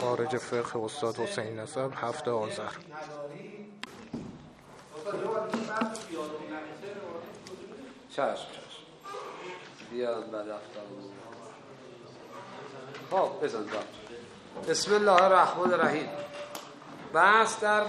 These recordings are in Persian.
خارج فقه استاد حسین نسب 7 آذر. چشم بیان بعد خب بزن بسم الله الرحمن الرحیم. بحث در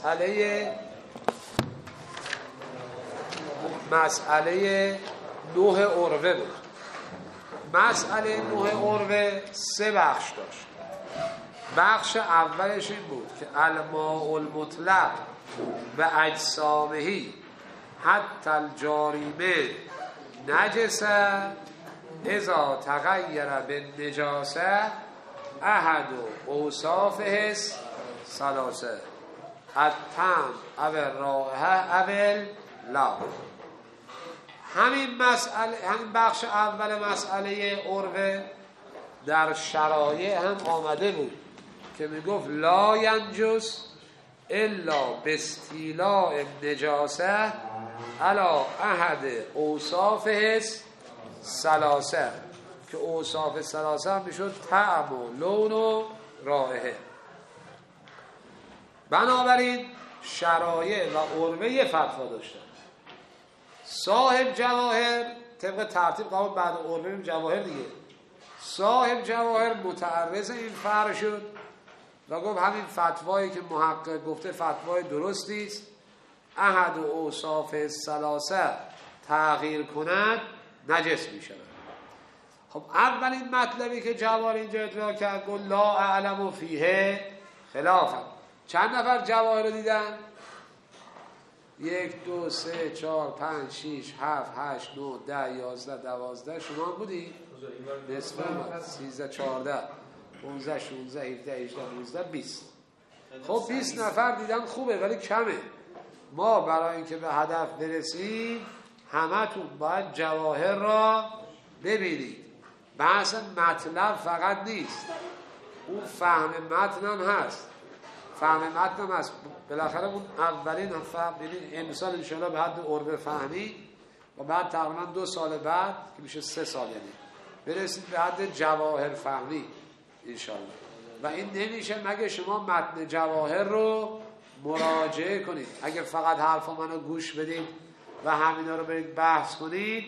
مسئله نوح عروه بود. مسئله نوح عروه 3 بخش داشت. بخش اولش این بود که الماء المطلق و اجسامهی حتی الجاریمه نجسه اذا تغیر بالنجاسه احد اوصافه ثلاثه الطعم او الرائحه او اللون. همین بخش اول مسئله عروه در شرایع هم آمده بود که میگفت لا ینجس الا باستیلاء النجاسه علی احد اوصافه ثلاثه که اوصاف ثلاثه هم میشد طعم و لون و رائحه. بنابراین شرایع و عروه یه فتوا داشتن. صاحب جواهر طبق ترتیب قبول بعد عروه جواهر دیگه، صاحب جواهر متعرض این فرق شد و گفت همین فتوایی که محقق گفته فتوای درستی است، احد و اوصاف ثلاثه تغییر کند نجس می شود. خب اولین مطلبی که جواهر اینجا ادعا کرد گفت لا اعلم فیه خلافا. چند نفر جواهر رو دیدن؟ 1 2 3 4 5 6 7 8 9 10 11 12 شما بودی؟ نصف 13 14 15 16 17 18 19 20. خب 20 نفر دیدن خوبه ولی کمه. ما برای اینکه به هدف برسیم همتون باید جواهر را ببینید. بحث مطلب فقط نیست، اون فهم متن هم هست. فهم متن هم هست. بالاخره اون اولین فهم امسال انشاءالله به حد عروه فهمی و بعد تقریبا 2 سال بعد که میشه 3 سال یعنی برسید به حد جواهر فهمی انشاءالله. و این نمیشه مگه شما متن جواهر رو مراجعه کنید. اگه فقط حرف منو گوش بدید و همینا رو برید بحث کنید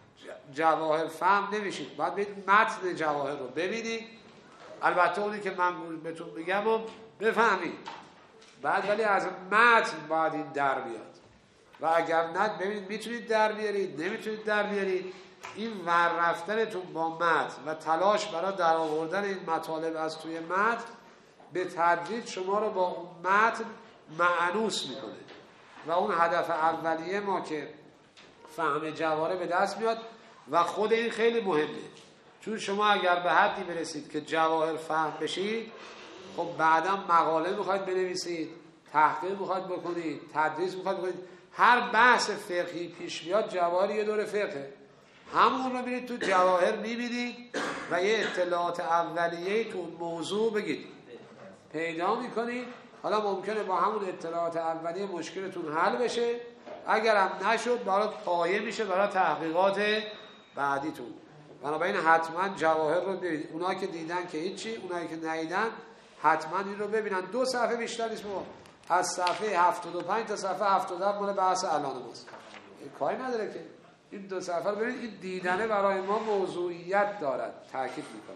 جواهر فهم نمیشید. باید برید متن جواهر رو ببینید، البته اونی که من بهتون میگم رو بفهمید بعد، ولی از متن باید این در بیاد. و اگر نه ببینید میتونید در بیارید نمیتونید در بیارید. این ور رفتنتون با متن و تلاش برای در آوردن این مطالب از توی متن به تدریج شما رو با اون متن مأنوس میکنه و اون هدف اولیه ما که فهم جواهر به دست میاد. و خود این خیلی مهمه، چون شما اگر به حدی برسید که جواهر فهم بشید، خب بعدا مقاله میخواید بنویسید، تحقیق میخواید بکنید، تدریس میخواید بکنید، هر بحث فقهی پیش بیاد جواهر یه دور فقهه، همون رو میرید تو جواهر میبینید و یه اطلاعات اولیه تو موضوع بگید پیدا میکنید. حالا ممکنه با همون اطلاعات اولیه مشکلتون حل بشه، اگرم نشد برات پایه میشه برای تحقیقات بعدیتون. بنابراین حتما جواهر رو ببینید. اونایی که دیدن که هیچی، اونایی که ندیدن حتما این رو ببینن. 2 صفحه بیشتر نیست، از صفحه 75 تا صفحه 77 مال بحث الان ماست. کاری نداره که این 2 صفحه رو ببینید. این دیدنه برای ما موضوعیت دارد، تاکید میکنم.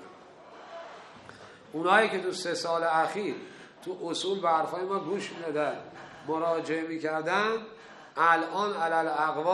اونایی که تو 3 سال اخیر تو اصول به حرفای ما گوش میدادن، مراجعه میکردن، الان علل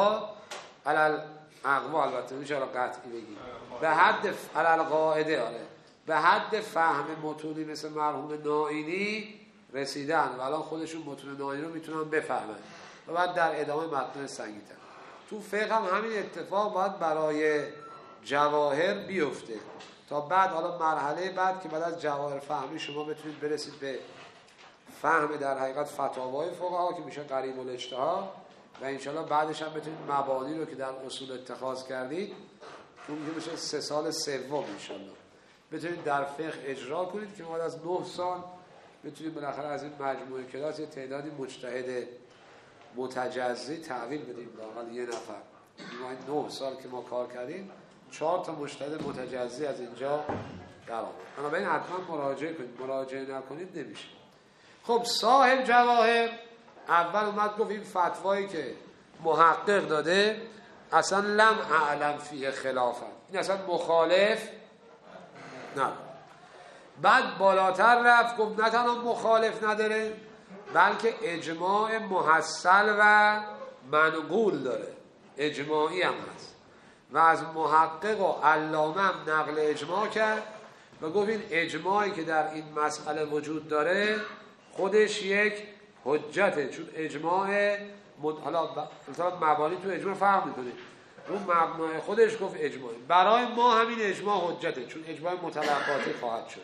اقوا البته میشه قطعی بگیم به حد علل قاعده به حد فهم متونی مثل مرحوم نائینی رسیدن و الان خودشون متون نائینی رو میتونن بفهمن و بعد در ادامه متن سنگی‌تر. تو فقه هم همین اتفاق باید برای جواهر بیفته تا بعد، حالا مرحله بعد که بعد از جواهر فهمی شما بتونید برسید به فهم در حقیقت فتاوای فقها که میشه قریب الاجتهاد و انشالله بعدش هم بتونید مبانی رو که در اصول اتخاذ کردید اون میشه 3 سال سوم انشالله بتونید در فقه اجرا کنید که بعد از 9 سال بتونید بالاخره از این مجموعه کلاس یه تعدادی مجتهد متجزی تحویل بدیم. لااقل یه نفر این 9 سال که ما کار کردیم 4 تا مجتهد متجزی از اینجا بنابراین حتما مراجعه کنید، مراجعه نکنید نمیشه. خب صاحب جواهر اول اومد گفت این فتوایی که محقق داده اصلا لم اعلم فیه خلافا، این اصلا مخالف نه. بعد بالاتر رفت گفت نه تنها مخالف نداره بلکه اجماع محصل و منقول داره، اجماعی هم هست و از محقق و علامه هم نقل اجماع کرد و گفت این اجماعی که در این مسئله وجود داره خودش یک حجته، چون اجماع حالا مبانی تو اجماع فرق میکنه، اون مبنای خودش گفت اجماعی، برای ما همین اجماع حجته چون اجماع متلقاتی خواهد شد.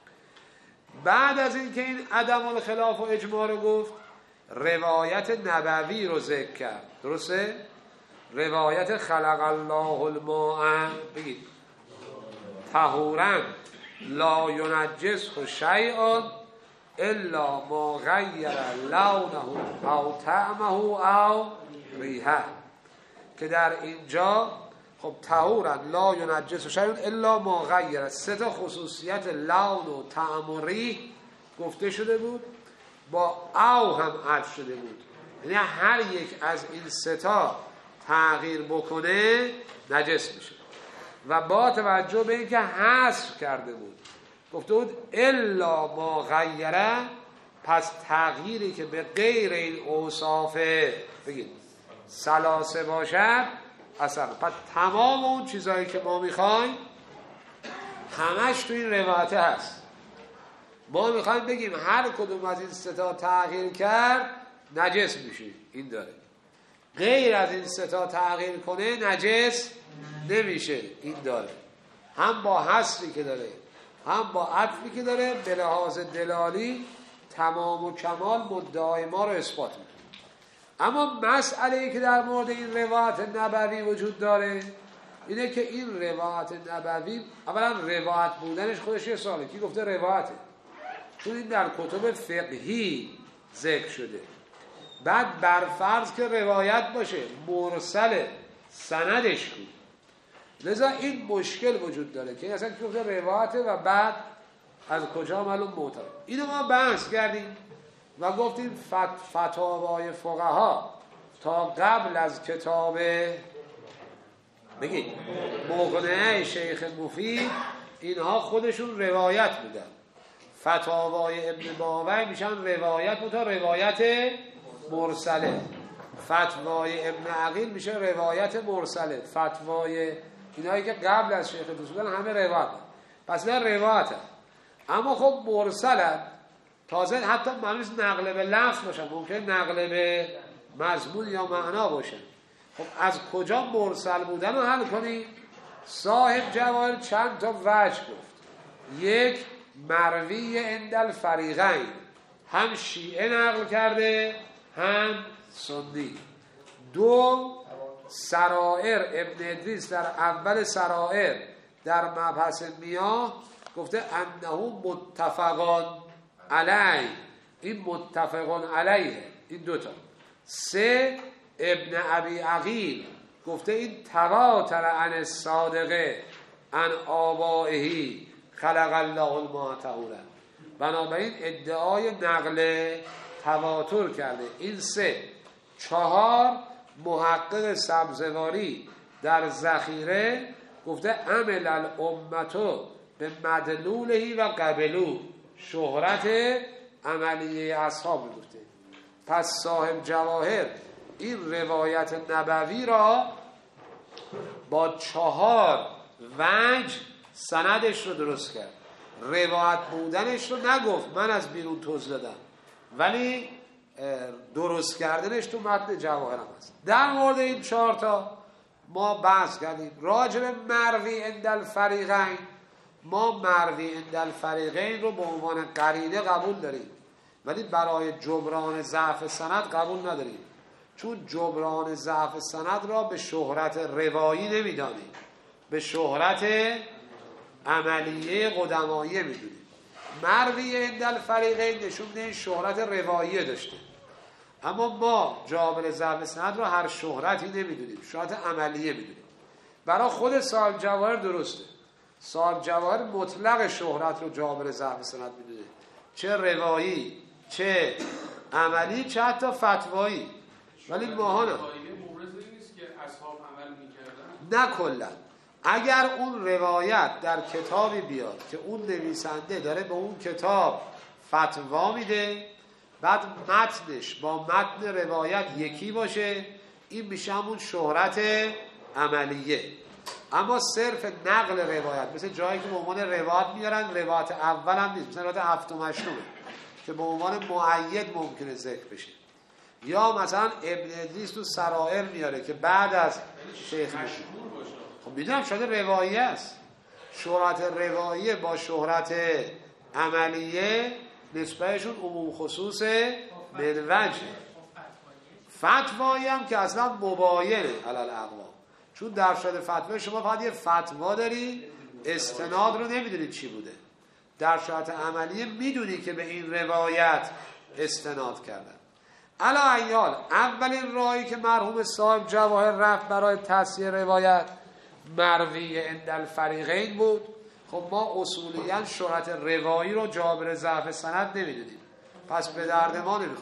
بعد از این که این عدم الخلاف و اجماع رو گفت روایت نبوی رو ذکر کرد، درسته؟ روایت خلق الله الماء بگید طهورا لا ینجسه شیء الا ما غیر لونه او طعمه او ریحه، که در اینجا خب طهورا لا ینجسه شیء الا ما غیر، سه تا خصوصیت لون و طعم و ریح گفته شده بود، با او هم عطف شده بود، یعنی هر یک از این سه تا تغییر بکنه نجس میشه. و با توجه به اینکه حذف کرده بود گفته بود الا ما غیره، پس تغییری که به غیر این اوصاف بگید ثلاثه باشد اصلا، پس تمام اون چیزهایی که ما میخوایم همش تو این روایت هست. ما میخوایم بگیم هر کدوم از این سه تا تغییر کرد نجس میشه، این داره. غیر از این سه تا تغییر کنه نجس نمیشه، این داره. هم با حصری که داره هم با عطفی که داره به لحاظ دلالی تمام و کمال مدعای ما رو اثبات میکنه. اما مسئله‌ای که در مورد این روایت نبوی وجود داره اینه که این روایت نبوی اولا روایت بودنش خودش یه سواله، کی گفته روایته؟ چون این در کتب فقهی ذکر شده. بعد برفرض که روایت باشه مرسل سندش بود، لذا این مشکل وجود داره که اصلا کی گفته روایته و بعد از کجا معلوم معتبر. اینو ما بحث کردیم و گفتیم فتاوای فقها تا قبل از کتاب بگید مقنعه شیخ مفید اینها خودشون روایت بودن. فتاوای ابن ماوی میشن روایت تا روایت مرسله، فتوای ابن عقیل میشه روایت مرسله، فتوای اینایی که قبل از شیخ مفید همه روایت، پس نه روایت هم. اما خب مرسله تازه حتی معنیش نقل به لفظ باشن، ممکن نقل به مضمون یا معنا باشن. خب از کجا مرسل بودن رو حل کنیم؟ صاحب جواهر چند تا وجه گفت. یک، مروی عند الفریقین، هم شیعه نقل کرده هم سنی. دو، سرائر ابن ادریس در اول سرائر در مبحث میاه گفته انه متفقان علیه، این متفقان علیه، این دوتا. سه، ابن ابی عقیل گفته این تواتر عن الصادقه عن آبائهی خلق الله الماء طهورا، بنابراین ادعای نقل تواتر کرده. این سه. چهار، محقق سبزواری در ذخیره گفته عمل الامتو به مدلولهی و قبلو، شهرت عملیه اصحاب گفته. پس صاحب جواهر این روایت نبوی را با 4 وجه سندش رو درست کرد. روایت بودنش رو نگفت، من از بیرون توضیح دادم، ولی درست کردنش تو متن جواهر هم هست. در مورد این 4 تا ما بحث کردیم. راجع به مروی عند الفریقین، ما مروی عند الفریقین رو به عنوان قرینه قبول داریم، ولی برای جبران ضعف سند قبول نداریم، چون جبران ضعف سند را به شهرت روایی نمیدانیم، به شهرت عملیه قدماییه میدونیم. مروی عند الفریقین نشون میده شهرت روایی داشته، اما ما جابر ضعف سند را هر شهرتی نمیدونیم، شهرت عملیه میدونیم. برای خود صاحب جواهر درسته، صاحب جواهر مطلق شهرت رو جابر ضعف سند میدونه، چه روایی چه عملی چه حتی فتوایی. ولی ماها نه، نه کلا. اگر اون روایت در کتابی بیاد که اون نویسنده داره به اون کتاب فتوا میده، بعد متنش با متن روایت یکی باشه، این میشه همون شهرت عملیه. اما صرف نقل روایت، مثل جایی که به عنوان روایت میارن، روایت اول هم نیست، مثل روایت هفتم هشتمه که به عنوان مؤید ممکنه ذکر بشه. یا مثلا ابن ادریس تو سرائر میاره که بعد از شیخ میشه. خب میدونم شده رواییه است. شهرت رواییه با شهرت عملیه نسبتشون عموم خصوص من وجه. فتوایی هم که اصلا مباینه علل اقوام، چون در شهرت فتوا شما فقط یه فتوا داری، استناد رو نمیدونی چی بوده. در شهرت عملیه میدونی که به این روایت استناد کردن. علا ایال اولین راهی که مرحوم صاحب جواهر رفت برای تصحیح روایت مروی عند الفریقین بود. خب ما اصولیاً شهرت روایی رو جابر ضعف سند نمیدونیم، پس به درد ما نمیخوره.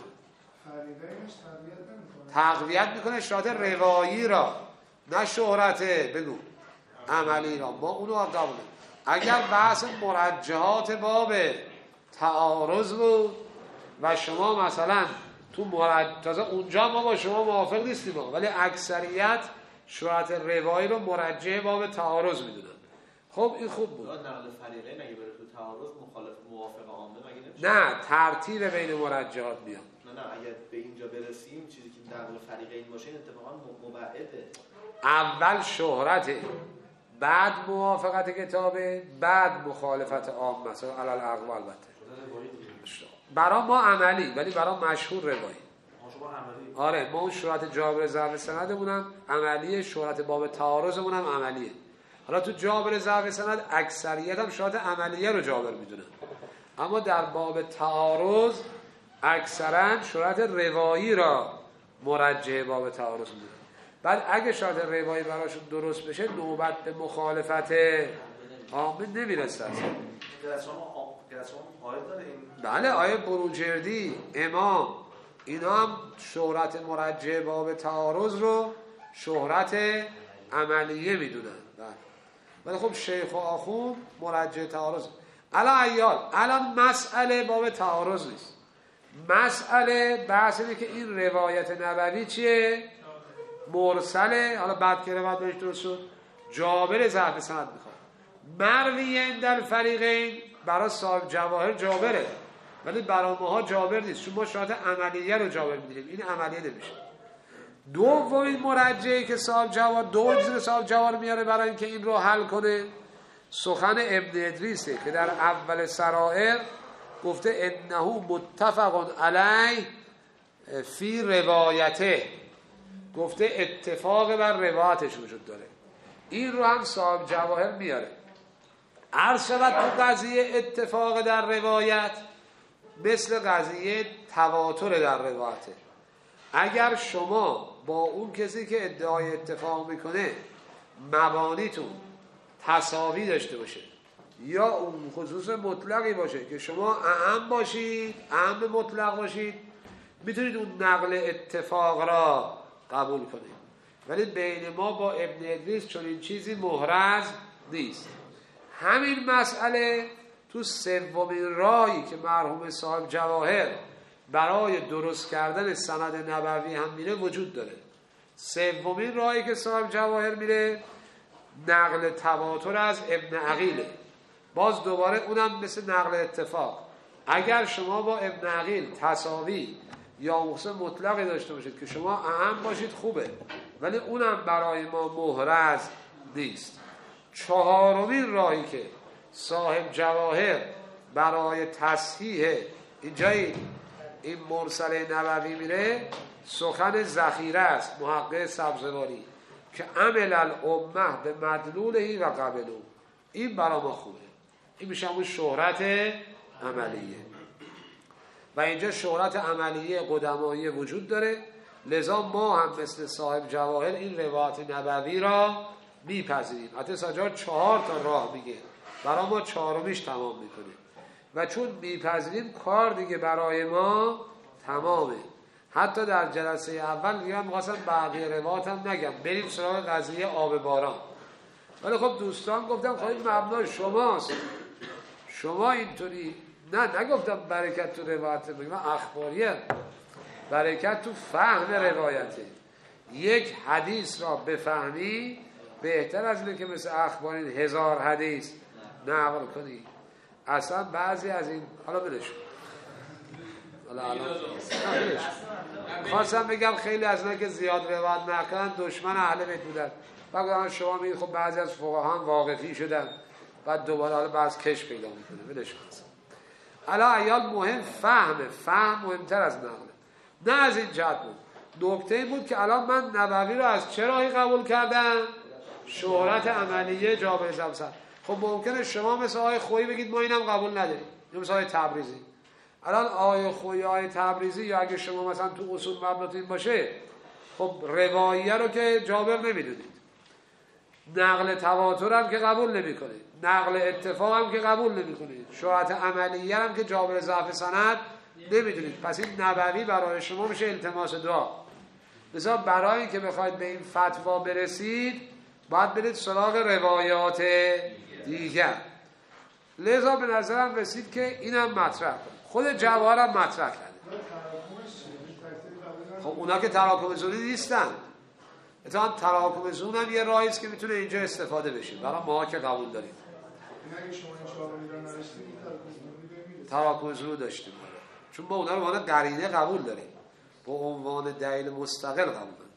تقویت میکنه شهرت روایی را، نه شهرت بگو عملی را. ما اونو قبول. اگر بحث مرجحات باب تعارض بود و شما مثلا تو تازه اونجا ما با شما موافق نیستیم، ولی اکثریت شهرت روایی رو مرجح باب تعارض میدونن. خب این خوب بود. نقل فریقین اگه بره تو تعارض مخالف موافق عامه مگه نمیشه؟ نه، ترتیب بین مرجحات میاد. نه اگر به اینجا برسیم چیزی که نقل فریقین باشه اتفاقا مبعده. اول شهرت، بعد موافقت کتابه، بعد مخالفت عام، مثلا علل اقوال. البته برای ما عملی، ولی برای مشهور روایی. آره ما اون شهرت جابر ضعف سندمونم عملیه، شهرت باب تعارضمونم عملیه. حالا تو جابر ضعف سند اکثریت هم شهرت عملیه رو جابر میدونن، اما در باب تعارض اکثرا شهرت روایی را مرجح باب تعارض میدونن. بعد اگه شهرت روایی براشون درست بشه نوبت به مخالفت عامه نمیرسه. بله آیه بروجردی، امام، اینا هم شهرت مرجح باب تعارض رو شهرت عملیه میدونن. ولی خب شیخ و آخوند مرجح تعارض. الان مسئله باب تعارض نیست. مسئله بحث اینه که این روایت نبوی چیه؟ مرسله. حالا بعد که روایت بهش درست شد جابر ضعف سند میخواد. مروی عند الفریقین برای صاحب جواهر جابره، ولی برای ماها جابر نیست، چون ما شهرت عملیه رو جابر میدونیم، این عملیه نمیشه. دومین مرجحی که صاحب جواهر دوم صاحب جواهر میاره برای اینکه این رو حل کنه سخن ابن ادریسه که در اول سرائر گفته انه متفق علیه فی روایته، گفته اتفاق بر روایتش وجود داره. این رو هم صاحب جواهر میاره. عرض شود تو قضیه اتفاق در روایت مثل قضیه تواتر در روایته. اگر شما با اون کسی که ادعای اتفاق میکنه مبانیتون تساوی داشته باشه یا اون خصوص مطلقی باشه که شما اعم باشید، اعم مطلق باشید، میتونید اون نقل اتفاق را قبول کنید. ولی بین ما با ابن ادریس چون این چیزی محرز نیست. همین مسئله تو سومین راهی که مرحوم صاحب جواهر برای درست کردن سند نبوی هم میره وجود داره. سومین راهی که صاحب جواهر میره نقل تواتر از ابن عقیله. باز دوباره اونم مثل نقل اتفاق. اگر شما با ابن عقیل تساوی یا مقصد مطلقی داشته باشید که شما اهم باشید خوبه، ولی اونم برای ما محرز نیست. چهارمین راهی که صاحب جواهر برای تصحیح اینجای این مرسل نبوی میره سخن ذخیره است محقق سبزواری که عمل الامه به مدلولهی و قبلو. این برای ما خوبه. این میشه همون شهرت عملیه و اینجا شهرت عملیه قدمایی وجود داره. لذا ما هم مثل صاحب جواهر این روایت نبوی را میپذیریم. حتی سجاد 4 تا راه میگه، برای ما 4میش تمام میکنه و چون میپذیریم کار دیگه برای ما تمامه. حتی در جلسه اول دیگه می‌خواستم بقیه روایات هم نگم، بریم سراغ قضیه آب باران. ولی خب دوستان گفتم خب این مبنای شماست، شما اینطوری نگفتم برکت تو روایت، من اخباریه، برکت تو فهم روایته. یک حدیث را بفهمی بهتر از اینه که مثل اخبارین 1000 حدیث نقل کنی. اصلا بعضی از این حالا بلش خواستم بگم خیلی از اینا که زیاد روایت نکردن دشمن اهل بیت بودن. بعد شما میگید خب بعضی از فقها هم واقفی شدن، بعد دوباره حالا بعض کش پیدا میکنه. بلش حالا ایال مهم فهم مهمتر از نقله. نه از این جهت بود. نکته بود که الان من نبوی رو از چه راهی قبول کردم؟ شهرت عملیه جابر زمسر. خب ممکنه شما مثل آقای خویی بگید ما اینم قبول نداریم، یا مثل آقای تبریزی. الان آقای خویی، آقای تبریزی، یا اگه شما مثلا تو اصول مبناتون باشه، خب رواییه رو که جابر نمیدونید، نقل تواتر هم که قبول نمیکنید، نقل اتفاق هم که قبول نمیکنید، شهرت عملیه هم که جابر ضعف سند نمیدونید. پس این نبوی برای شما میشه التماس دعا. لذا برای اینکه بخواید به این فتوا برسید باید برید سراغ روایات دیگر. لذا به نظرم رسید که اینم مطرح کنید. خود جواهرم مطرح کرده. خب اونا که تراکم زونی نیستن. اتفاقا تراکم زون هم یه راهی است که میتونه اینجا استفاده بشه برای ما که قبول داریم. تراکم زون داشتیم چون ما اونا رو به عنوان قرینه قبول داریم، به عنوان دلیل مستقل قبول داریم.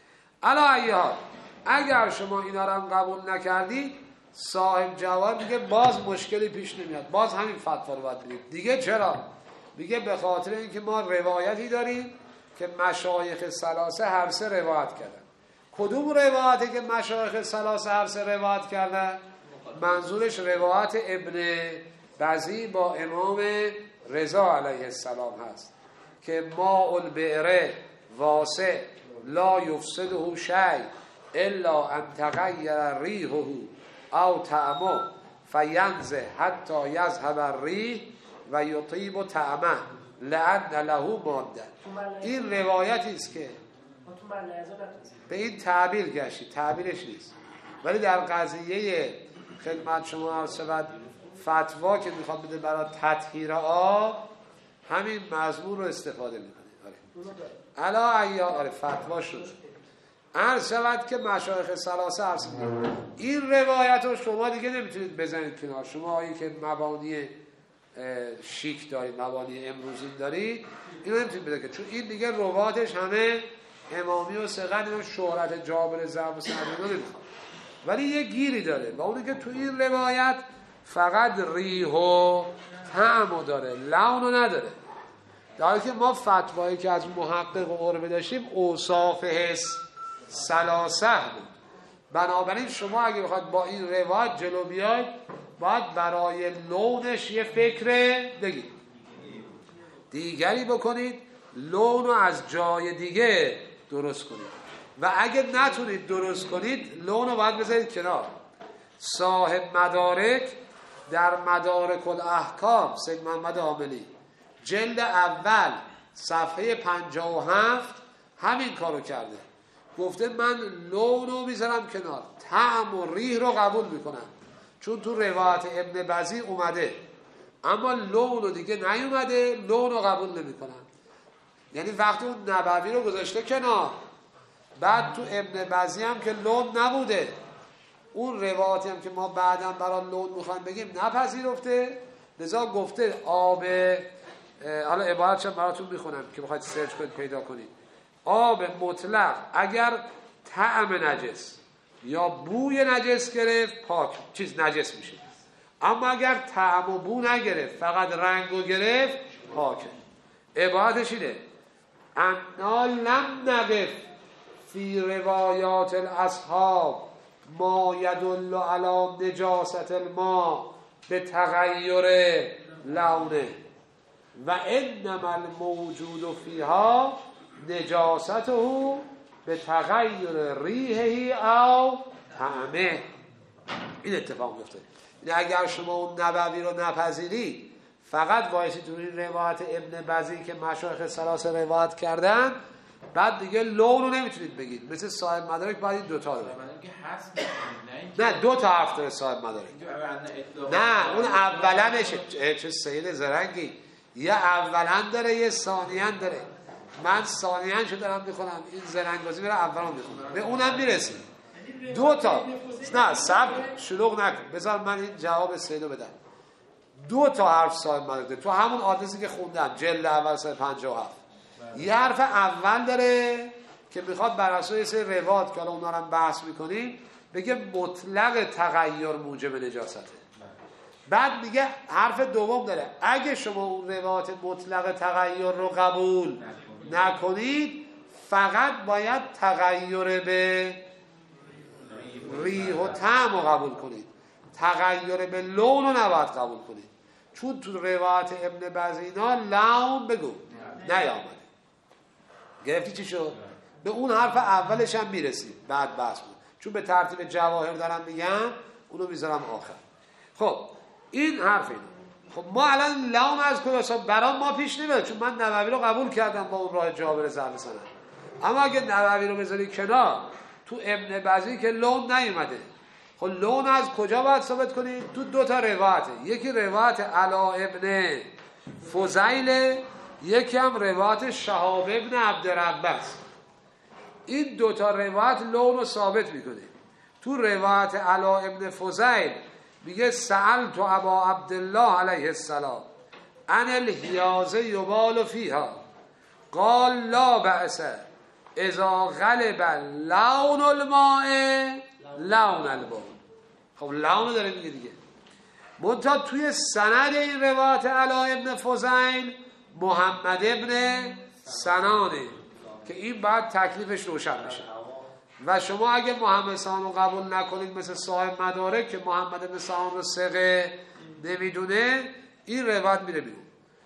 علا اگر شما اینا رو هم قبول نکردید، صاحب جواب میگه باز مشکلی پیش نمیاد، باز همین فتوا رو باید بدید. دیگه چرا؟ میگه به خاطر اینکه ما روایتی داریم که مشایخ ثلاثه هر سه روایت کردن. کدوم روایتی که مشایخ ثلاثه هر سه روایت کردن؟ منظورش روایت ابن بزی با امام رضا علیه السلام هست که ماء البئر واسع لا یفسده شیء الا ان تغیر ریحه او طعمه فینزه حتی یذهب الریح و یطیب طعمه لأن له ماده. این روایتی است که به این تعبیر گشتی، تعبیرش نیست، ولی در قضیه خدمت شما عرض شود فتوا که میخواد بده برای تطهیر آب همین مضمون رو استفاده میکنه. آره فتوا شد. عرض شود که مشایخ ثلاثه عرض میکنه این روایت رو شما دیگه نمیتونید بزنید کنار. شما هایی که مبانی شیک دارید، مبانی امروزین دارید، این رو نمیتونید بده که چون این دیگه روایتش همه امامی و ثقه، اینا شهرت جابر ضعف و سند نمیخواد، ولی یه گیری داره و اونی که تو این روایت فقط ریح و طعم داره، لون نداره. در حالی که ما فتوایی که از محقق و قربه داشتیم اوصاف حس ثلاثه بود. بنابراین شما اگه بخواید با این روایت جلو بیاید باید برای لونش یه فکر بگید دیگری بکنید، لون رو از جای دیگه درست کنید و اگه نتونید درست کنید لون رو باید بذارید کنار. صاحب مدارک در مدارک الاحکام سید محمد عاملی جلد اول صفحه 57 همین کارو کرده. گفته من لون رو میذارم کنار، طعم و ریح رو قبول میکنم چون تو روایت ابن بزی اومده، اما لون رو دیگه نیومده، لون رو قبول نمیکنم. یعنی وقتی اون نبوی رو گذاشته کنار، بعد تو ابن بزی هم که لون نبوده، اون روایتی هم که ما بعداً برای لون میخوایم بگیم نپذیرفته، لذا گفته آب، حالا عبارتش هم براتون میخونم که بخواید سرچ کنید پیدا کنید. آب مطلق اگر طعم نجس یا بوی نجس گرفت پاک نجس میشه، اما اگر طعم و بو نگرفت فقط رنگو گرفت پاکه. عبارتش اینه انا لم نقف فی روایات الاصحاب ما یدل علی نجاست الماء به تغییر لونه و انما الموجود فیها نجاسته به تغییر ریحه او همه این اتفاق میفته. این اگر شما اون نبوی رو نپذیرید، فقط وایسی تو این روایت ابن بزی که مشایخ ثلاثه روایت کردن، بعد دیگه لون رو نمیتونید بگید. مثل صاحب مدارک باید این دوتا رو بگید. نه دو تا حرف داره صاحب مدارک. نه اون اولنش چه سید زرنگی، یه اولن داره یه ثانیان داره. من ثانیان شو دارم میخونم، این زرنگازی میره اولان میخونم، به اونم میرسیم. دو تا نه صبر شلوغ نکن، بذار من این جواب سیدو بدم. دو تا حرف صاحب مدارک داره تو همون آدرسی که خوندم، جلد اول صفحه 57. یه حرف اول داره که میخواد بر اساس یه سری روایات که الان اونا رو هم بحث میکنیم بگه مطلق تغییر موجب نجاسته. بعد میگه حرف دوم داره اگه شما اون روایات مطلق تغییر رو قبول نکنید، فقط باید تغییر به ریح و طعم رو قبول کنید، تغییر به لون رو نباید قبول کنید. چون تو روایت ابن بزینا لون بگو نیامده. گرفتی چی شد؟ به اون حرف اولش هم میرسید بعد بحث بود، چون به ترتیب جواهر دارم میگم اونو میذارم آخر. خب این حرف اینه. خب ما الان لون از کجا برام ما پیش نمیاد، چون من نووی رو قبول کردم با اون راه جابر زرد سند. اما اگه نووی رو بذاری کنار، تو ابن بزی که لون نیومده. خب لون از کجا باید ثابت کنید؟ تو دو تا روایته، یکی روایت علا ابن فضیل، یکی هم روایت شهاب ابن عبدالرب است. این دو تا روایت لون رو ثابت میکنه. تو روایت علا ابن فضیل میگه سألت ابا عبدالله علیه السلام عن الحیازه یبال فیها قال لا بأس اذا غلب لون الماء لون البول. خب لون داره میگه دیگه. منتها توی سند این روایت علا ابن فضیل محمد ابن سنانه که این بعد تکلیفش روشن میشه. و شما اگه محمد سنان رو قبول نکنید مثل صاحب مدارک که محمد ابن سنان رو ثقه نمیدونه، این روایت میره بیرون.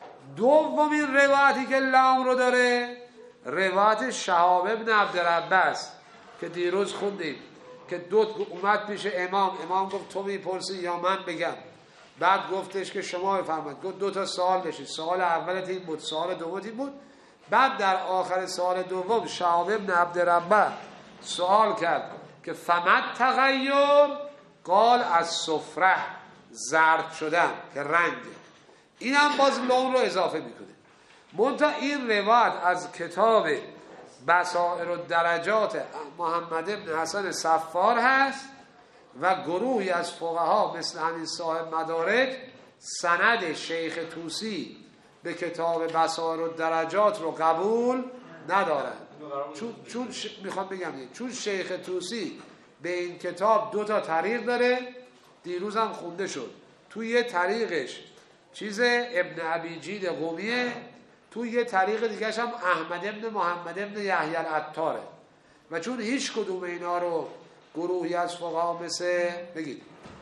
دومین روایتی که لون رو داره روایت شهاب ابن عبدالرب است که دیروز خوندیم که اومد پیش امام گفت تو میپرسی یا من بگم؟ بعد گفتش که شما بفرمایید. گفت دو تا سوال بشید، سوال اولت این بود، سوال دومت این بود. بعد در آخر سوال دوم شهاب ابن عبدالرب سوال کرد که فمت تغییر؟ قال از صفره، زرد شدن که رنگ. این هم باز لون رو اضافه میکنه. منتها این روایت از کتاب بصائر الدرجات محمد ابن حسن صفار هست و گروهی از فقها مثل همین صاحب مدارک سند شیخ طوسی به کتاب بصائر الدرجات رو قبول ندارن. چون میخوام بگم چون شیخ طوسی به این کتاب دو تا طریق داره، دیروز هم خونده شد. تو یه طریقش چیز ابن ابی جید قومیه، تو یه طریق دیگرش هم احمد ابن محمد ابن یحیی العطاره. و چون هیچ کدوم اینا رو گروهی از فقها مثل بگید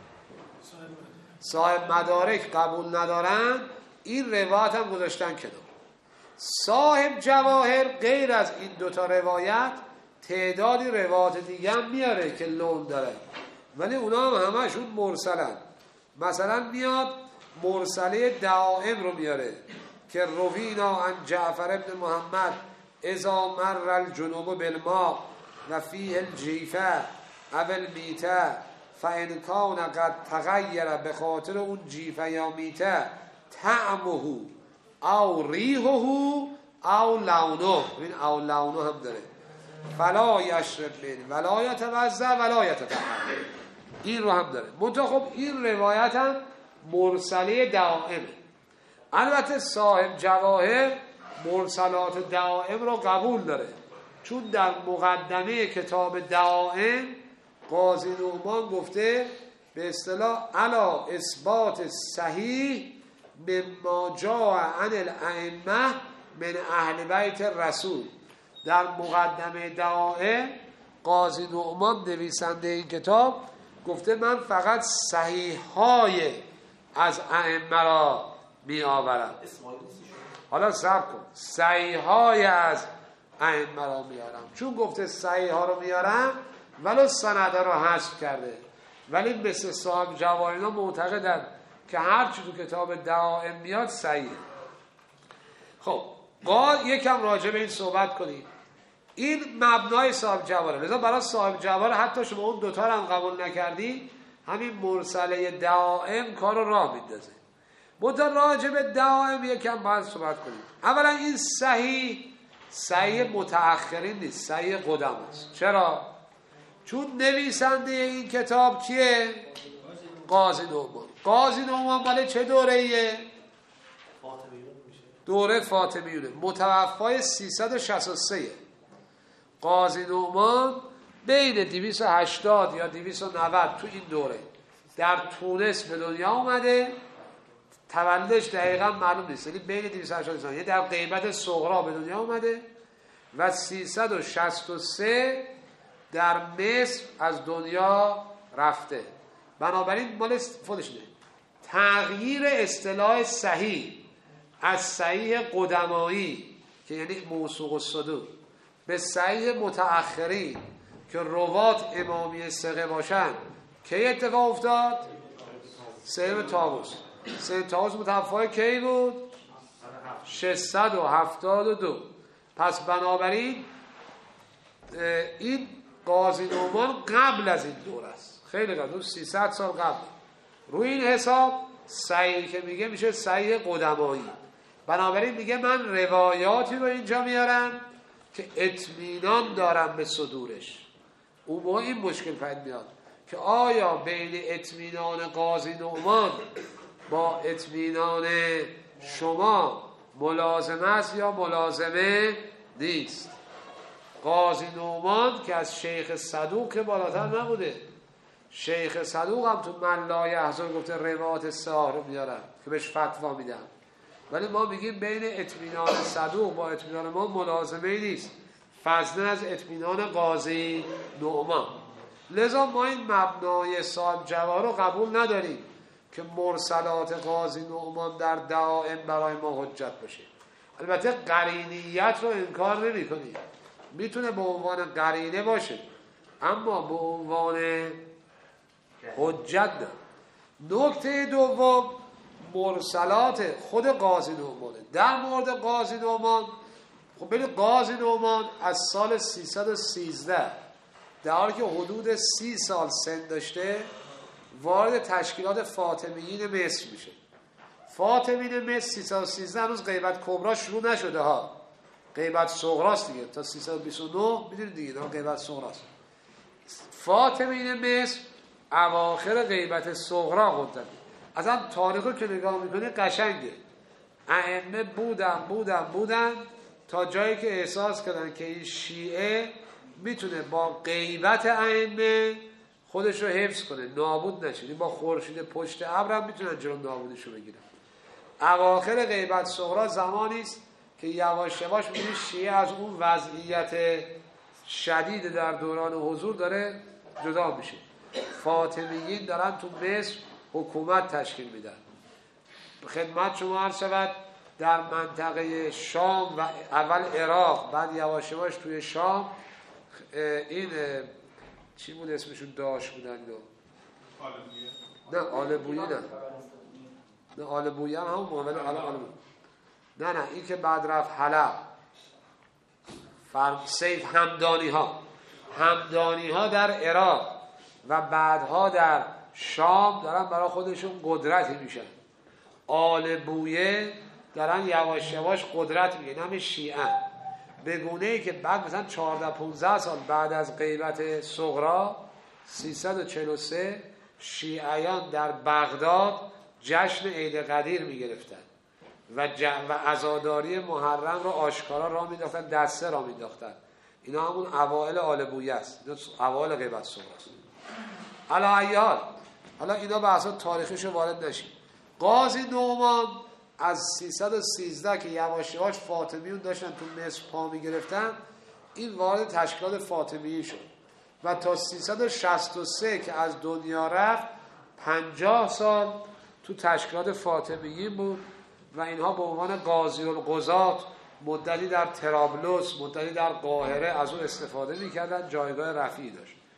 صاحب مدارک قبول ندارن، این روایت هم گذاشتن کنار. صاحب جواهر غیر از این دوتا روایت تعدادی روایت دیگه هم میاره که لون داره، ولی اونا هم همشون مرسلن. مثلا میاد مرسله دائم رو میاره که روینا عن جعفر ابن محمد اذا مر الجنوب بالماء و فیه الجیفه اول میته فان کان قد تغیر به خاطر اون جیفه یا میته طعمه او ریحه او لونه. این او لونه هم داره. فلا یشرب من ولا یتوضا ولا یتطهر، این رو هم داره. منتها خب این روایت هم مرسله دائمه. البته صاحب جواهر مرسلات دائم رو قبول داره، چون در مقدمه کتاب دائم قاضی نعمان گفته به اصطلاح علا اثبات صحیح مما جاء عن الائمه من اهل بیت رسول. در مقدمه دائم قاضی نعمان نویسنده این کتاب گفته من فقط صحیح های از ائمه را می آورم. حالا صبر کن، صحیح های از ائمه را میارم. چون گفته صحیح ها رو میارم ولو سنده رو حذف کرده، ولی مثل صاحب جواهرینا معتقدن که هر چی تو کتاب دعائم میاد صحیحه. خب یکم راجع به این صحبت کنیم. این مبنای صاحب جواهر، لذا برای صاحب جواهر حتی شما اون دوتا رو هم قبول نکردی، همین مرسله دعائم کار رو راه میندازه. منتها راجع به دعائم یکم باید صحبت کنیم. اولا این صحیح متأخرین نیست، صحیح قدم است. چرا؟ چون نویسنده این کتاب کیه؟ قاضی نعمان. قاضی نعمان مال چه دوره ایه؟ دوره فاطمیونه، متوفای 363. قاضی نعمان بین 280 یا 290 تو این دوره در تونس به دنیا اومده. تولدش دقیقا معلوم نیست، یعنی بین 280 یعنی در غیبت صغرا به دنیا اومده و 363 در مصر از دنیا رفته. بنابراین مال خودش نه. تغییر اصطلاح صحیح از صحیح قدمایی که یعنی موثوق الصدور به صحیح متأخرین که روات امامی ثقه باشن کی اتفاق افتاد؟ سیم طاووس. سیم طاووس متوفای کی بود؟ 672. پس بنابراین این قاضی نعمان قبل از این دور است، خیلی قبل، 300 سال قبل. روی این حساب صحیح که میگه میشه صحیح قدمایی. بنابراین میگه من روایاتی رو اینجا میارم که اطمینان دارم به صدورش. اون موقع این مشکل پیدا میاد که آیا بین اطمینان قاضی نعمان با اطمینان شما ملازمه است یا ملازمه نیست. قاضی نعمان که از شیخ صدوق که بالاتر نبوده، شیخ صدوق هم تو من لا یحزن گفته روایات صحاح رو میارم که بهش فتوا میدم، ولی ما میگیم بین اطمینان صدوق با اطمینان ما ملازمه نیست، فضلا از اطمینان قاضی نعمان. لذا ما این مبنای صاحب جواهر رو قبول نداریم که مرسلات قاضی نعمان در دعائم برای ما حجت باشه. البته قرینیت رو انکار نمی کنیم، میتونه به عنوان قرینه باشه اما به عنوان حجت نه. نکته دوم مرسلات خود قاضی نعمانه. در مورد قاضی نعمان، خب ببین قاضی نعمان از سال 313 در حالی که حدود 30 سال سن داشته وارد تشکیلات فاطمیین مصر میشه. فاطمیین مصر 313 هنوز غیبت کبرا شروع نشده ها، غیبت صغراست دیگه، تا 329 میدونید دیگه دارم غیبت صغراست. فاطمیین مصر اواخر غیبت صغرا قدرت. اصلا تاریخو که نگاه میکنی قشنگه، ائمه بودن تا جایی که احساس کردن که این شیعه میتونه با غیبت ائمه خودش رو حفظ کنه، نابود نشه، با خورشید پشت ابر هم میتونن جلو نابودش رو بگیرن. اواخر غیبت صغرا زمانی است که یواش یواش میبینی شیعه از اون وضعیت شدید در دوران حضور داره جدا میشه. فاطمیین دارن تو مصر حکومت تشکیل میدن. خدمت شما عرض شود در منطقه شام و اول عراق، بعد یواش یواش توی شام این چی بود اسمشون داش بودن نه آل بویه نه آل بویه هم معامله نه این که بعد رفت حلب سیف همدانی ها در عراق و بعدها در شام دارن برای خودشون قدرتی میشن. آل بویه دارن یواش یواش قدرت میگن، همه شیعه، به گونه‌ای که بعد مثلا 14-15 سال بعد از غیبت صغرا 343 شیعیان در بغداد جشن عید قدیر میگرفتن و عزاداری محرم رو آشکارا را مینداختن، دسته را مینداختن. اینا همون اوائل آل بویه است، اوائل غیبت صغرا است. علی حالا اینا بحثا تاریخیش وارد نشیم. قاضی نعمان از 313 که یواش یواش فاطمیون داشتن تو مصر پا میگرفتن، این وارد تشکیلات فاطمیی شد و تا 363 که از دنیا رفت 50 سال تو تشکیلات فاطمیی بود و اینها به عنوان قاضی القضات مدتی در طرابلس، مدتی در قاهره از اون استفاده میکردن، جایگاه رفیعی داشت.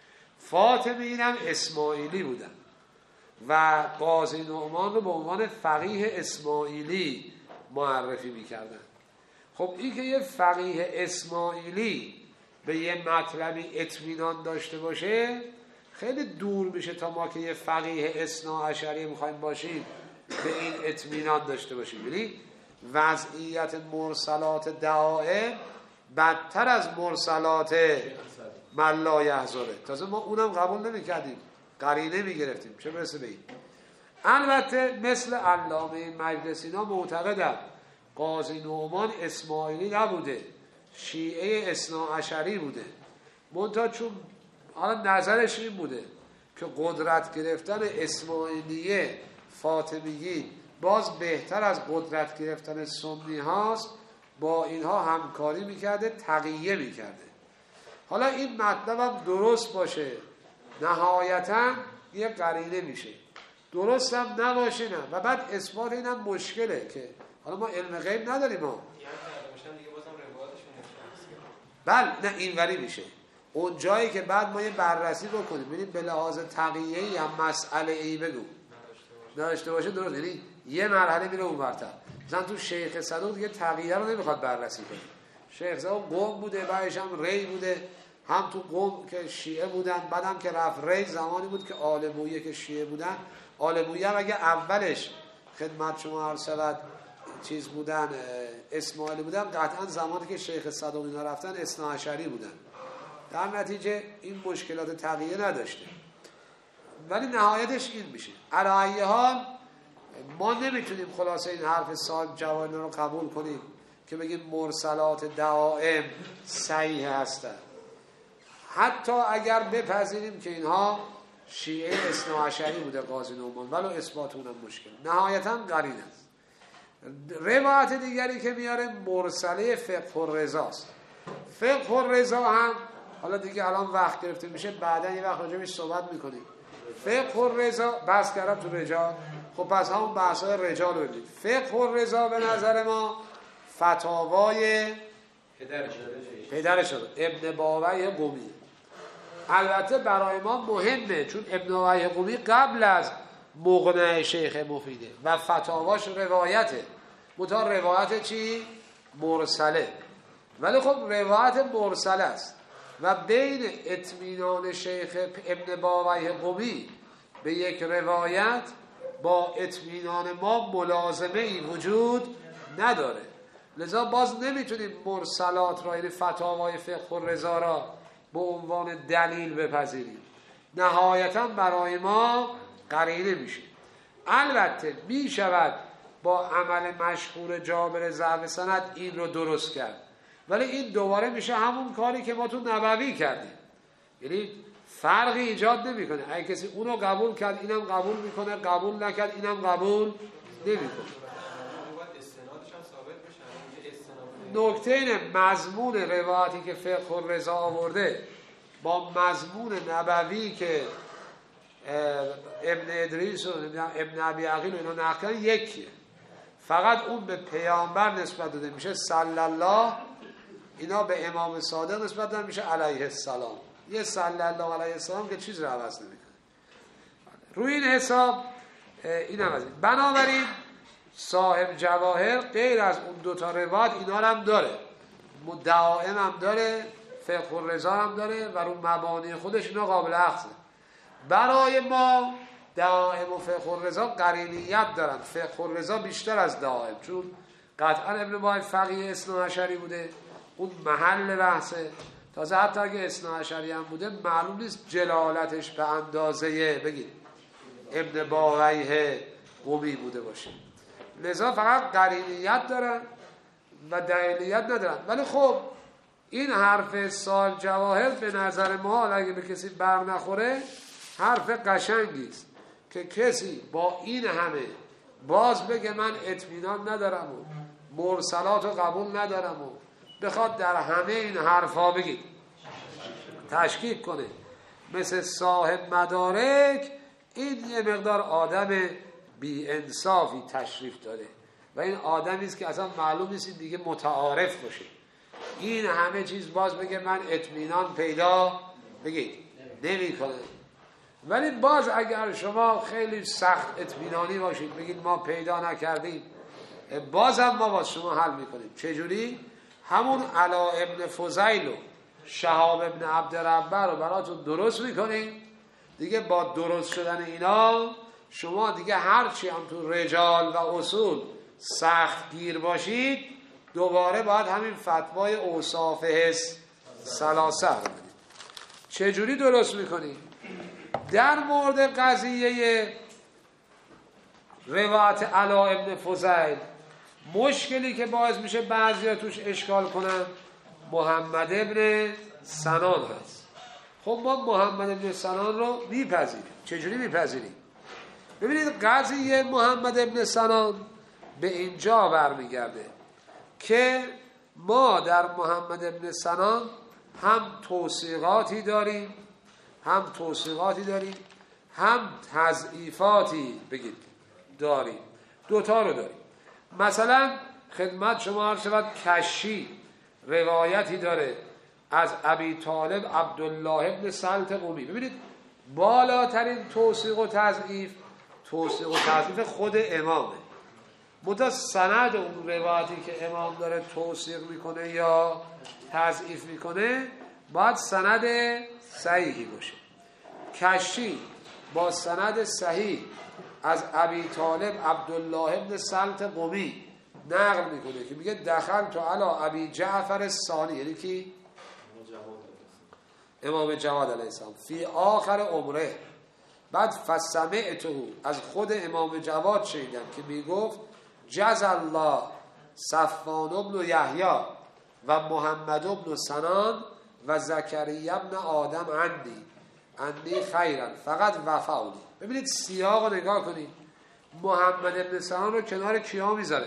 فاطمیین هم اسماعیلی بودن و قاضی نعمان رو به عنوان فقیه اسماعیلی معرفی میکردن. خب این که یه فقیه اسماعیلی به یه مطلبی اطمینان داشته باشه خیلی دور میشه تا ما که یه فقیه اثناعشری میخوایم باشیم به این اطمینان داشته باشیم. یعنی وضعیت مرسلات دعائم بدتر از مرسلات من لا یحضره. تازه ما اونم قبول نمیکردیم، قرینه میگرفتیم، چه برسه به این. البته مثل علامه مجلسی اینا معتقدن قاضی نعمان اسماعیلی نبوده، شیعه اثناعشری بوده، منتها چون حالا نظرش این بوده که قدرت گرفتن اسماعیلیه فاطمیین باز بهتر از قدرت گرفتن سنی هاست، با اینها همکاری میکرده، تقیه میکرده. حالا این مطلب هم درست باشه نهایتا یه قرینه میشه، درست هم نباشه نه، و بعد اثبات این هم مشکله که حالا ما علم غیب نداریم ما. بله نه اینوری میشه اون جایی که بعد ما یه بررسی بکنیم ببینیم به لحاظ تقیه‌ای یا مسئله ای بگو داشته باشه درست، یعنی یه مرحله میره اون برتر. مثلا تو شیخ صدوق دیگه تقیه رو نمیخواد بررسی کنه. شیخ صدوق قوم بوده، بعدش هم ری بوده، هم تو قوم که شیعه بودن، بعدم که رفت ری زمانی بود که آل بویه که شیعه بودن. آل بویه هم اگه اولش خدمت شما عرض شود چیز بودن اسماعیلی بودن، قطعا زمانی که شیخ صدوق اینا رفتن اثناعشری بودن. در نتیجه این مشکلات تقیه نداشته، ولی نهایتش این میشه. علی ای حال ما نمیتونیم خلاصه این حرف صاحب جواهر رو قبول کنیم که بگیم مرسلات دعائم صحیح هستن، حتی اگر بپذیریم که اینها شیعه اثناعشری بوده قاضی نعمان، ولو اثبات اونم مشکل، نهایتا قرین است. روایت دیگری که میاره مرسله فقه الرضاست. فقه الرضا هم حالا دیگه الان وقت گرفته میشه، بعدا یه وقت راجع بهش صحبت میکنیم. فقه الرضا بحث کردم تو رجال، خب پس همون بحث‌های رجال رو ببینید. فقه الرضا به نظر ما فتاوای پدرش ابن بابی قمی. البته برای ما مهمه چون ابن بابی قمی قبل از مغنی شیخ مفیده و فتاواش روایته، متا روایت چی؟ مرسله. ولی خب روایت مرسله است و بین اطمینان شیخ ابن بابی قمی به یک روایت با اطمینان ما ملازمه ای وجود نداره، لذا باز نمیتونیم مرسلات را، یعنی فتاوای فقه الرضا را به عنوان دلیل بپذیریم، نهایتا برای ما قرینه میشه. البته میشود با عمل مشهور جابر ضرب سند این رو درست کرد، ولی این دوباره میشه همون کاری که ما تو نبوی کردیم، یعنی فرقی ایجاد نمیکنه. اگه کسی اونو قبول کرد اینم قبول میکنه، قبول نکرد اینم قبول نمیکنه. نکته اینه مضمون روایتی که فقه الرضا آورده با مضمون نبوی که ابن ادریس و ابن ابی عقیل و اینا نقل کردن یکیه، فقط اون به پیامبر نسبت داده میشه صلی الله، اینا به امام صادق نسبت داده میشه علیه السلام. یه صلی الله علیه السلام که چیز رو عوض نمیکنه. روی این حساب این هم از این. بنابراین صاحب جواهر غیر از اون دوتا روایت اینا هم داره، دعائم هم داره، فقه الرضا هم داره و رو مبانی خودش اینا قابل اخذه. برای ما دعائم و فقه الرضا قرینیت دارن، فقه الرضا بیشتر از دعائم، چون قطعا ابن بابی فقیه اثناعشری بوده، اون محل بحثه. تازه حتی اگه اثناعشری هم بوده معلوم نیست جلالتش به اندازه بگید ابن بابی قمی بوده باشه، لذا فقط قرینیت دارن و دلیلیت ندارن. ولی خب این حرف صاحب جواهر به نظر ما اگه به کسی بر نخوره حرف قشنگی است که کسی با این همه باز بگه من اطمینان ندارم و مرسلات رو قبول ندارم و بخواد در همه این حرفا بگید تشکیک کنه مثل صاحب مدارک، این یه مقدار آدم بی انصافی تشریف داره و این آدمی است که اصلا معلوم نیست دیگه متعارف باشه. این همه چیز باز بگه من اطمینان پیدا بگید نمیکنه. ولی باز اگر شما خیلی سخت اطمینانی باشید بگید ما پیدا نکردیم، بازم ما با شما حل میکنیم. چجوری؟ همون علا ابن فضیل و شهاب ابن عبدالربه رو براتون درست میکنیم دیگه. با درست شدن اینا شما دیگه هرچی هم تو رجال و اصول سخت گیر باشید دوباره باید همین فتوای اوصاف حس ثلاثه رو بدید. چجوری درست میکنیم؟ در مورد قضیه روایت علا ابن فضیل مشکلی که باعث میشه بعضیا توش اشکال کنن محمد ابن سنان هست. خب ما محمد ابن سنان رو میپذیریم. چجوری میپذیریم؟ ببینید قضیه محمد ابن سنان به اینجا برمیگرده که ما در محمد ابن سنان هم توثیقاتی داریم هم تضعیفاتی بگید داریم. دوتا رو داریم. مثلا خدمت شما عرض شود کشی روایتی داره از ابی طالب عبدالله ابن سلط قمی. ببینید بالاترین توثیق و تضعیف خود امامه. متا سند اون روایتی که امام داره توثیق میکنه یا تضعیف میکنه باید سند صحیحی باشه. کشی با سند صحیح از ابی طالب عبدالله ابن سلط قمی نقل میکنه که میگه دخل تو علا ابی جعفر الثانی، یعنی کی؟ امام جواد علیه السلام، فی آخر عمره. بعد فسمعته، از خود امام جواد شنیدم که میگفت جزا الله صفوان ابن یحیی و محمد ابن سنان و زکریا ابن آدم عندی خیرا فقط وفاونی. ببینید سیاق رو نگاه کنید. محمد ابن سنان رو کنار کیا میذاره؟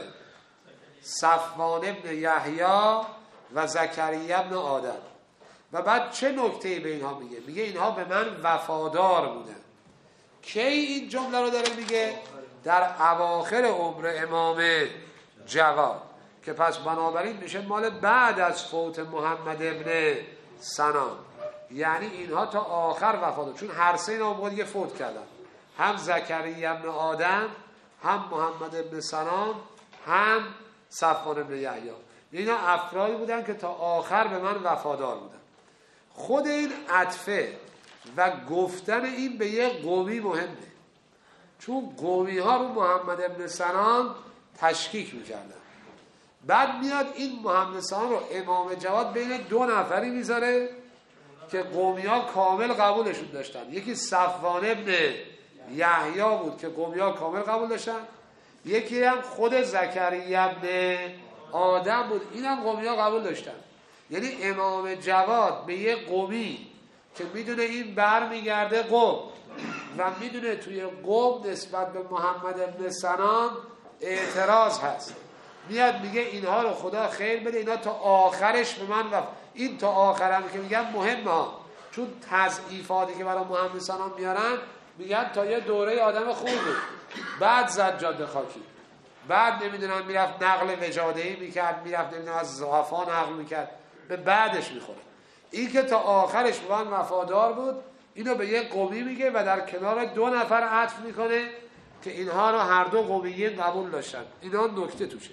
صفوان ابن یحیی و زکریا ابن آدم. و بعد چه نکته‌ای به اینها میگه؟ میگه اینها به من وفادار بودن. کی این جمله رو داره میگه؟ در اواخر عمر امام جواد، که پس بنابراین میشه مال بعد از فوت محمد ابن سنان. یعنی اینها تا آخر وفادار، چون هر سه اینا موقع دیگه فوت کردن، هم زکریا ابن آدم، هم محمد ابن سنان، هم صفوان ابن یحیی. اینا افرادی بودن که تا آخر به من وفادار بودن. خود این عطفه و گفتن این به یه قومی مهمه، چون قومی ها رو محمد ابن سنان تشکیک میکردن. بعد میاد این محمد سنان رو امام جواد بین دو نفری میذاره که قومی ها کامل قبولشون داشتن. یکی صفوان ابن یحیی بود که قومی ها کامل قبول داشتن، یکی هم خود زکریا ابن آدم بود، این هم قومی ها قبول داشتن. یعنی امام جواد به یه قومی که میدونه این بر میگرده قوم و میدونه توی قوم نسبت به محمد ابن سنان اعتراض هست، میاد میگه اینها رو خدا خیر بده، اینا تا آخرش به من این تا آخرم که میگم مهمه، چون تضعیفاتی که برای محمد سنان میارن میگن تا یه دوره آدم خوب بود، بعد زجاج خاکی، بعد نمیدونم میرفت نقل وجادهی میکرد، میرفت نمیدونم از ضعفا نقل میکرد، به بعدش میخوره. این که تا آخرش به من وفادار بود اینو به یک قومی میگه و در کنار دو نفر عطف میکنه که اینها رو هر دو قومیین قبول داشتن. اینا نکته توشه.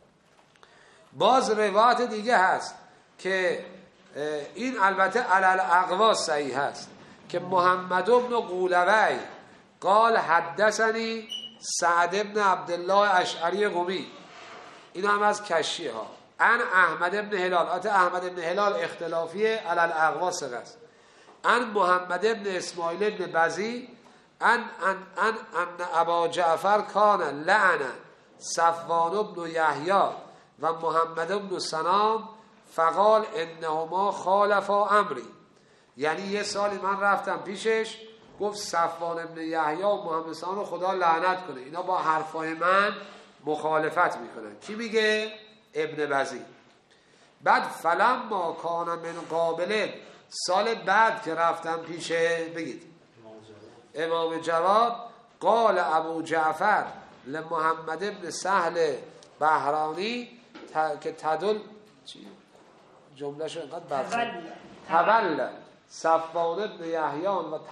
باز روایت دیگه هست که این البته علل اقوا صحیح هست که محمد بن قولوی قال حدثنی سعد بن عبدالله اشعری قمی، این هم از کشیه ها، ان احمد بن هلال، احمد بن هلال اختلافیه، علل اقوا صحیح است، ان محمد بن اسماعیل بن بزی ان ابا جعفر کان لعن صفوان بن یحیی و محمد بن سنان فقال انهما خالفا امری. یعنی یه سالی من رفتم پیشش گفت صفوان بن یحیی و محمد سنان رو خدا لعنت کنه، اینا با حرفای من مخالفت میکنن. کی میگه؟ ابن بزی. بعد فلما کان من قابل، سال بعد که رفتم پیشه بگید امام جواد، قال ابو جعفر لمحمد بن سهل بهرانی که تدل جمله شو اینقدر تبل صفوان ابن یحیان و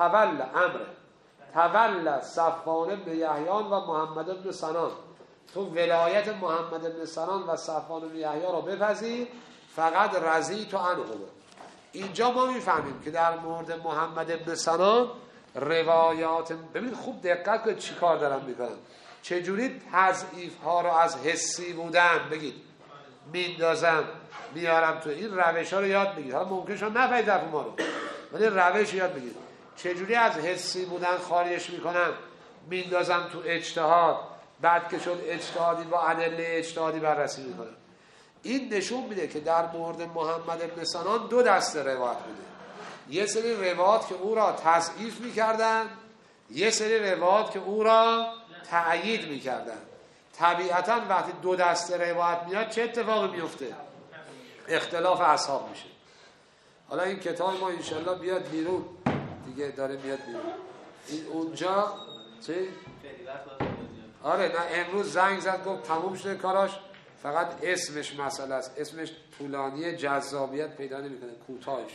تول صفوان ابن یحیان و محمد ابن سنان، تو ولایت محمد ابن سنان و صفوان ابن یحیی را بپذیر، فقط رضیت عنه. اینجا ما میفهمیم که در مورد محمد ابن سنان روایات، ببین خوب دقت کنید چی کار دارم میکنم، چجوری تضعیف ها رو از حسی بودن بگید میندازم میارم تو این روش ها رو یاد بگید. حالا ممکنه شما نفهمید حرف ما رو، ولی روش یاد بگید چجوری از حسی بودن خاریش میکنم میندازم تو اجتهاد، بعد که شد اجتهادی با ادله اجتهادی بررسی میکنم. این نشون میده که در مورد محمد ابن سنان دو دسته روایت بوده، یه سری روایات که او را تضعیف میکردن، یه سری روایات که او را تأیید میکردن. طبیعتا وقتی دو دسته روایت میاد چه اتفاقی میفته؟ اختلاف اصحاب میشه. حالا این کتاب ما انشالله بیاد بیرون دیگه، داره میاد بیرون. این اونجا چی؟ آره نه امروز زنگ زد گفت تموم شده کاراش، فقط اسمش مسئله است، اسمش طولانی جذابیت پیدا نمیکنه، کوتاهش.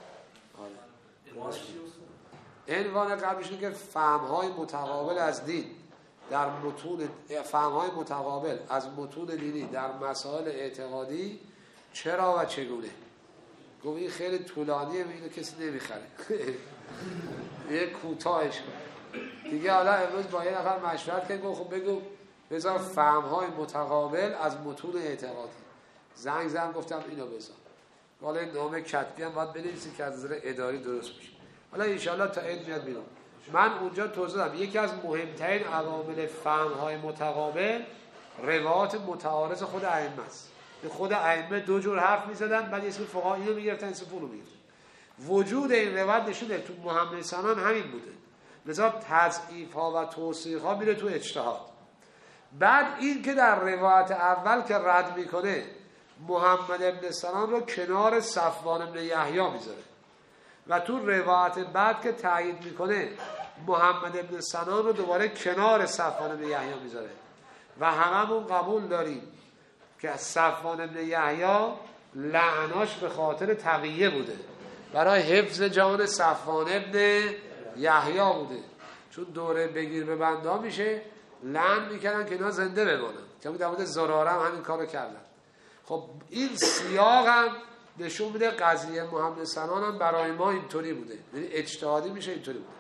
آره عنوان قبلش اینه که فهم‌های متقابل از دین در متون، فهم‌های متقابل از متون دینی در مسائل اعتقادی چرا و چگونه. گفت این خیلی طولانیه، اینو کسی نمیخره. یه کوتاهش دیگه. حالا امروز با یه نفر مشورت کردم، گفت خب بگو بذار فهم‌های متقابل از متون اعتقادی. زنگ زدم گفتم اینو بذار. حالا این نام کتبی هم باید بنویسی که از نظر اداری درست بشه. حالا ان شاءالله تا عید میاد بیرون. من اونجا توضیح دادم یکی از مهمترین عوامل فهم‌های متقابل روایات متعارض خود ائمه است. خود ائمه دو جور حرف می‌زدن، بعد اسم فقها اینو میگرفتن، اسم اونو میگرفتن. وجود این روایت نشونه تو محمد سنان همین بوده، لذا تضعیف‌ها و توصیح‌ها میره تو اجتهاد. بعد این که در روایت اول که رد میکنه محمد ابن سنان رو کنار صفوان ابن یحیی میذاره و تو روایت بعد که تایید میکنه محمد ابن سنان رو دوباره کنار صفوان ابن یحیی میذاره و هممون قبول داریم که صفوان ابن یحیی لعناش به خاطر تقیه بوده، برای حفظ جان صفوان ابن یحیی بوده، چون دوره بگیر به بنده میشه لعن میکردن که اینا زنده بمانن، که در مورد زراره هم همین کارو کردن. خب این سیاق هم نشون میده قضیه محمد سنان هم برای ما اینطوری بوده، یعنی اجتهادی میشه اینطوری بوده.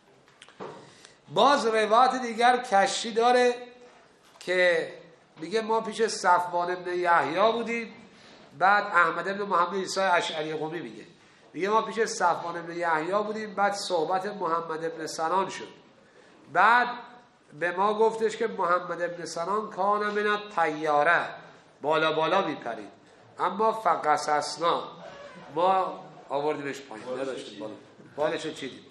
باز روایت دیگر کشی داره که میگه ما پیش صفوان ابن یحیی بودیم، بعد احمد ابن محمد عیسی اشعری قمی میگه ما پیش صفوان ابن یحیی بودیم، بعد صحبت محمد ابن سنان شد، بعد به ما گفتش که محمد ابن سنان کان من الطیاره، بالا میپرید، اما فقصصنا ما آوردیمش پایین، نداشتیم بالشو چیدیم.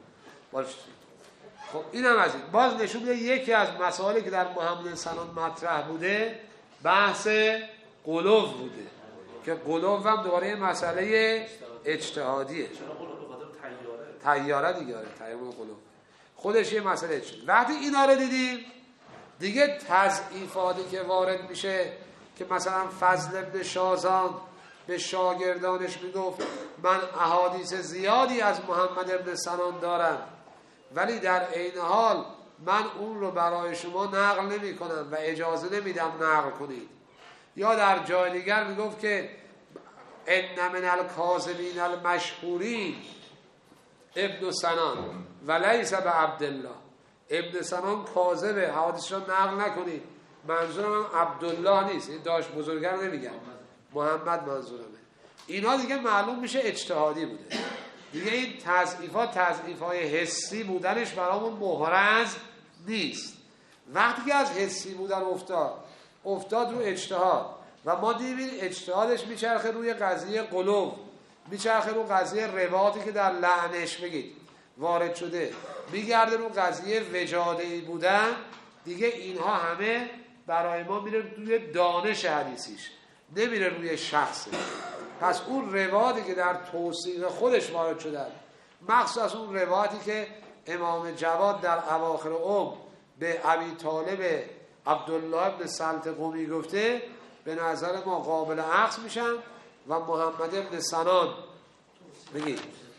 خب اینم از این. باز نشون میده یکی از مسائلی که در محمد سنان مطرح بوده بحث قلوب بوده، که قلوب هم دوباره مسئله اجتهادیه. طیاره دیگه، طیاره قلوب خودش یه مسئله شد. وقتی اینا رو دیدیم دیگه تضعیفاتی که وارد میشه که مثلا فضل ابن شازان به شاگردانش میگفت من احادیث زیادی از محمد ابن سنان دارم ولی در عین حال من اون رو برای شما نقل نمی کنم و اجازه نمیدم نقل کنید. یا در جای دیگر میگفت که ان من الکاذبین المشهورین ابن سنان ولیس به عبدالله، ابن سنان کاذبه، حوادثش رو نقل نکنید. منظورم هم عبدالله نیست، این داشت بزرگم نمیگم، محمد منظورمه. اینا دیگه معلوم میشه اجتهادی بوده دیگه. این تضعیف‌های حسی بودنش برامون محرز نیست. وقتی که از حسی بودن افتاد رو اجتهاد و ما دیدیم اجتهادش میچرخه روی قضیه قلوب، میچرخه رو قضیه روایتی که در لعنش بگید وارد شده، میگرده رو قضیه وجاده‌ای بودن، دیگه اینها همه برای ما میره روی دانش حدیثیش، نمیره روی شخصه. پس اون روایتی که در توصیق خودش وارد شدن، مخصوص اون روایتی که امام جواد در اواخر عمر به ابی طالب عبدالله ابن سلط قمی گفته، به نظر ما قابل عکس میشن و محمد ابن سنان بگید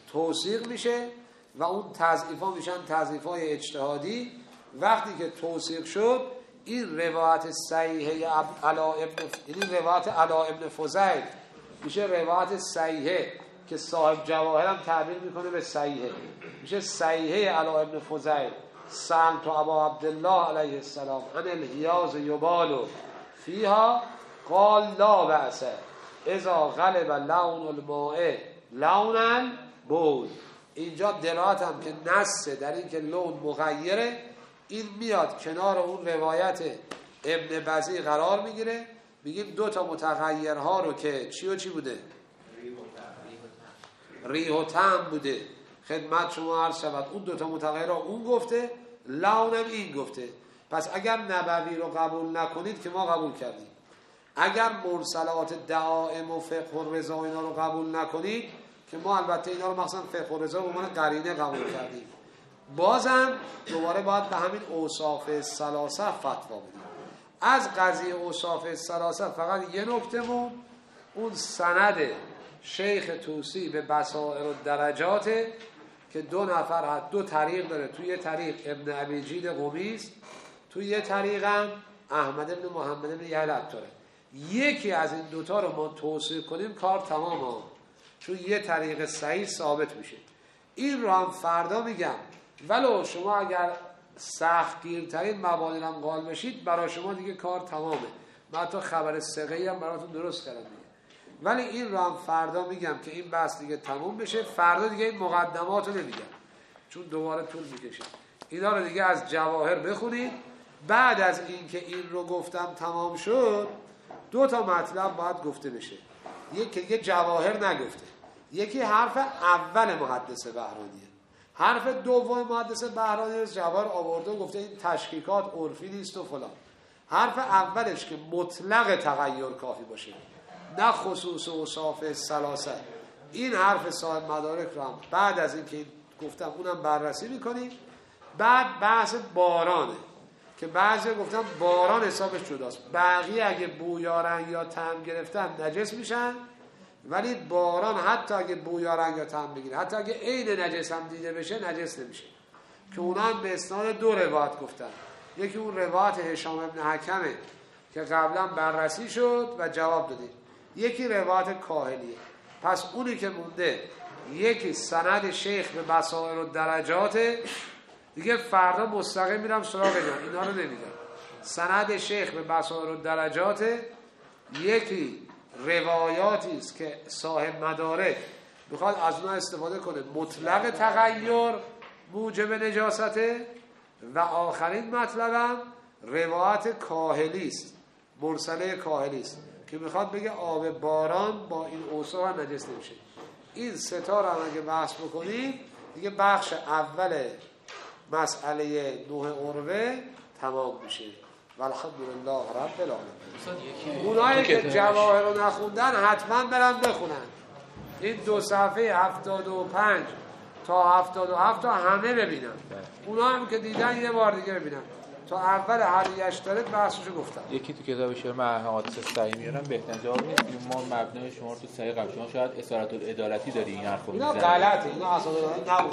توثیق میشه و اون تضعیفا میشن تضعیفای اجتهادی. وقتی که توثیق شد این روایت صحیحه علا ابن فضیل میشه روایت صحیحه که صاحب جواهر هم تعبیر میکنه به صحیحه، میشه صحیحه علا ابن فضیل. سألت ابا عبدالله علیه السلام عن الحیاض یبال فیها قال لا بأس اذا غلب لون الماء لون البول. اینجا دلالت هم که نص در این که لون مغیره، این میاد کنار اون روایت ابن بزی قرار میگیره. میگیم دو تا متغیرها رو که چی و چی بوده؟ ریح و طعم بوده. خدمت شما عرض شود اون دو تا متغیرها اون گفته، لونم این گفته. پس اگر نبوی رو قبول نکنید که ما قبول کردیم، اگر مرسلات دعائم و فقه الرضا اینا رو قبول نکنید که ما البته اینا رو مثلا فقه الرضا به عنوان قرینه قبول کردیم، بازم دوباره باید به همین اوصاف ثلاثه فتوا بدیم. از قضیه اوصاف ثلاثه فقط یه نکته اون سند شیخ طوسی به بصائر و درجاته که دو نفر دو طریق داره. توی یه طریق ابن ابی جید قمی است، توی یه طریق هم احمد ابن محمد ابن یحیی العطاره. یکی از این دوتا رو ما توصیف کنیم کار تمام چون یه طریق صحیح ثابت میشه. این رو هم فردا میگم، ولو شما اگر سخت گیرترین مبانی هم قائل بشید برای شما دیگه کار تمامه. من حتی خبر ثقه‌ای هم براتون درست کردم دیگه. ولی این رو هم فردا میگم که این بحث دیگه تموم بشه. فردا دیگه این مقدمات رو نمیگم چون دوباره طول میکشه. اینا رو دیگه از جواهر بخونید. بعد از این که این رو گفتم تمام شد، دو تا مطلب باید گفته بشه. یکی که جواهر نگفته، یکی حرف اول محدث بهرانیه، حرف دوم محدث بهرانی از جواهر آورده و گفته این تشکیکات عرفی نیست و فلان. حرف اولش که مطلق تغییر کافی باشه، نه خصوص اوصاف ثلاثه. این حرف صاحب مدارک رو هم بعد از این که گفتم اونم بررسی میکنیم. بعد بحث بارانه که بعضی گفتن باران حسابش جداست. بقیه اگه بویا رنگ یا طعم گرفتن نجس میشن، ولی باران حتی اگه بویا رنگ یا طعم بگیره، حتی اگه عین نجس هم دیده بشه نجس نمیشه. که اونا هم به اسناد دو روایت گفتن. یکی اون روایت هشام ابن حکمه که قبلا بررسی شد و جواب دادیم، یکی روایت کاهلیه. پس اونی که مونده یکی سند شیخ به بصائر و درجات. دیگه فردا مستقیم میرم سراغ اینا رو نمیگم. سند شیخ به بصائر و درجات، یکی روایاتی است که صاحب مدارک میخواد از اونها استفاده کنه، مطلق تغییر موجب نجاسته. و آخرین مطلبم روایت کاهلی است، مرسله کاهلی است که میخواد بگه آب باران با این اوصاف نجس نمیشه. این سه تا رو اگه بحث بکنیم دیگه بخش اول مسئله نوح عروه تمام میشه. والحمدلله رب العالمین. اونایی که جواهر رو نخوندن حتما برن بخونن. این دو صفحه 75 تا 77 تا همه ببینن. اونا هم که دیدن یه بار دیگه ببینن. تا اول حدیث داره بحثشو گفتم. یکی تو کتاب شعر من حادثه صحیح میارم بهترین جواب نیست. ما مبنای شما رو تو صحیح قبل شما شاید اسارت العدالتی داری این حرفو میزنی. اینا غلطه، اینا اصلا نبود.